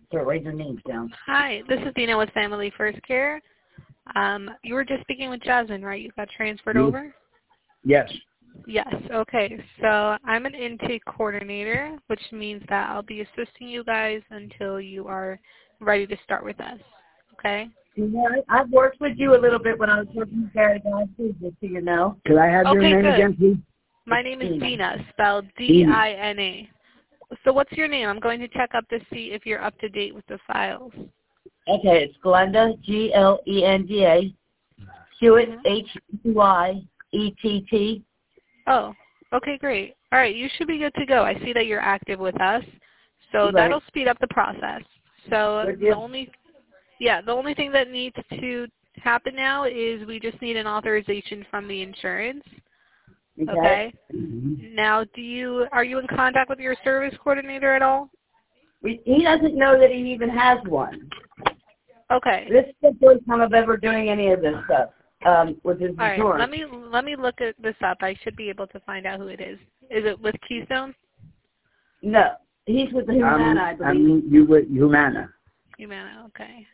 So write your names down. Hi, this is Dina with Family First Care. You were just speaking with Jasmine, right? You got transferred over? Yes. Yes, okay. So I'm an intake coordinator, which means that I'll be assisting you guys until you are ready to start with us, okay? Yeah, I've worked with you a little bit when I was working with Gary Guys, too, just so you know. Could I have your name good. again, please? My name is Dina, spelled D-I-N-A. So what's your name? I'm going to check up to see if you're up to date with the files. Okay, it's Glenda, Glenda, Hewitt, H-Y-E-T-T. Oh, okay, great. All right, you should be good to go. I see that you're active with us, so Right. that'll speed up the process. So the only thing that needs to happen now is we just need an authorization from the insurance. Okay. Now, are you in contact with your service coordinator at all? He doesn't know that he even has one. Okay. This is the first time I've ever doing any of this stuff with his insurance. All right. Let me look at this up. I should be able to find out who it is. Is it with Keystone? No, he's with the Humana, I believe. You with Humana. Humana. Okay.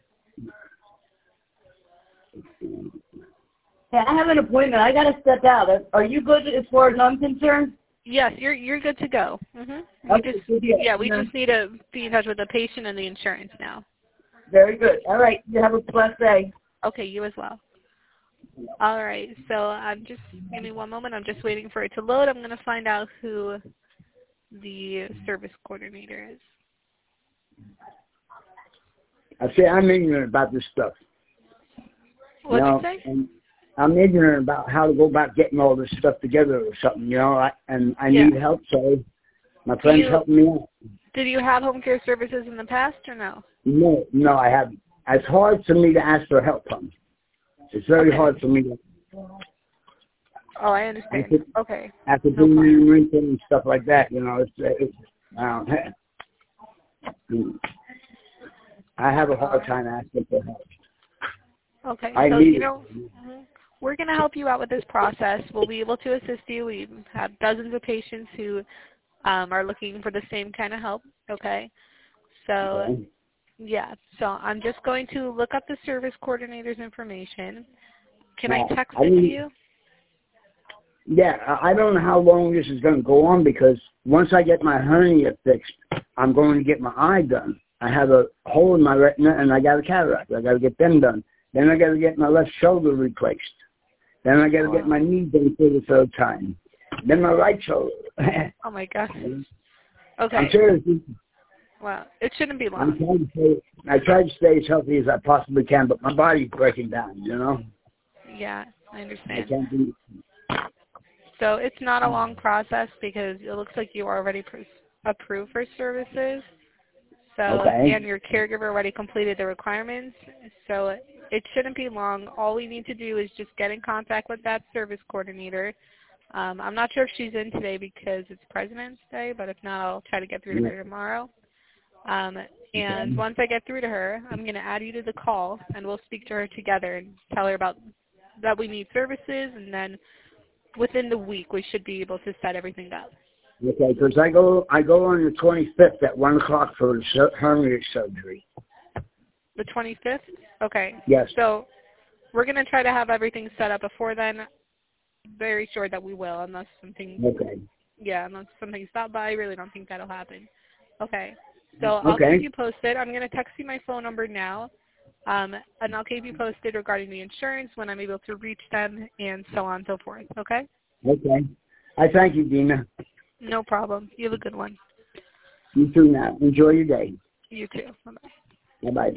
Yeah, I have an appointment. I got to step out. Are you good as far as I'm concerned? Yes, you're good to go. Mhm. We just need to be in touch with the patient and the insurance now. Very good. All right. You have a blessed day. Okay, you as well. All right. So give me one moment. I'm just waiting for it to load. I'm going to find out who the service coordinator is. I say I'm ignorant about this stuff. What did you say? And I'm ignorant about how to go about getting all this stuff together or something, I need help, so my friend's helping me out. Did you have home care services in the past or no? No, I haven't. It's hard for me to ask for help from. It's very hard for me to. Oh, I understand. After doing renting and stuff like that, I have a hard time asking for help. Okay, so we're going to help you out with this process. We'll be able to assist you. We have dozens of patients who are looking for the same kind of help, okay? So, so I'm just going to look up the service coordinator's information. Can I text it to you? Yeah, I don't know how long this is going to go on because once I get my hernia fixed, I'm going to get my eye done. I have a hole in my retina and I got a cataract. I got to get them done. Then I got to get my left shoulder replaced. Then I got to get my knee done for the third time. Then my right shoulder. Oh my gosh. Okay. I'm serious. Well, it shouldn't be long. I try to stay as healthy as I possibly can, but my body's breaking down, Yeah, I understand. I can't do it. So it's not a long process because it looks like you are already approved for services. So, and your caregiver already completed the requirements. So it shouldn't be long. All we need to do is just get in contact with that service coordinator. I'm not sure if she's in today because it's President's Day, but if not, I'll try to get through to her tomorrow. And once I get through to her, I'm going to add you to the call, and we'll speak to her together and tell her about that we need services, and then within the week we should be able to set everything up. Okay, because I go on the 25th at 1 o'clock for the hernia surgery. The 25th? Okay. Yes. So we're going to try to have everything set up before then. Very sure that we will, unless something. Okay. Yeah, unless something stopped by. I really don't think that'll happen. Okay. So I'll keep you posted. I'm going to text you my phone number now, and I'll keep you posted regarding the insurance when I'm able to reach them and so on and so forth. Okay? Okay. I thank you, Dina. No problem. You have a good one. You too now. Enjoy your day. You too. Bye-bye. Bye-bye.